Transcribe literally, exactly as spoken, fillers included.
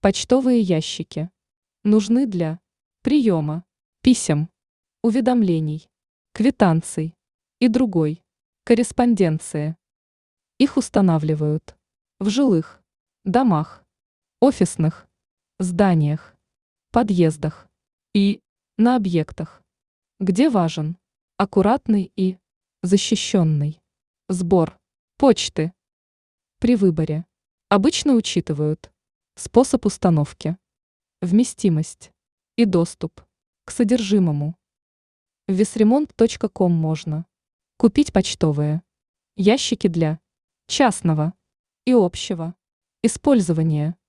Почтовые ящики нужны для приема писем, уведомлений, квитанций и другой корреспонденции. Их устанавливают в жилых домах, офисных зданиях, подъездах и на объектах, где важен аккуратный и защищенный сбор почты. При выборе обычно учитывают способ установки, вместимость и доступ к содержимому. В весремонт точка ком можно купить почтовые ящики для частного и общего использования.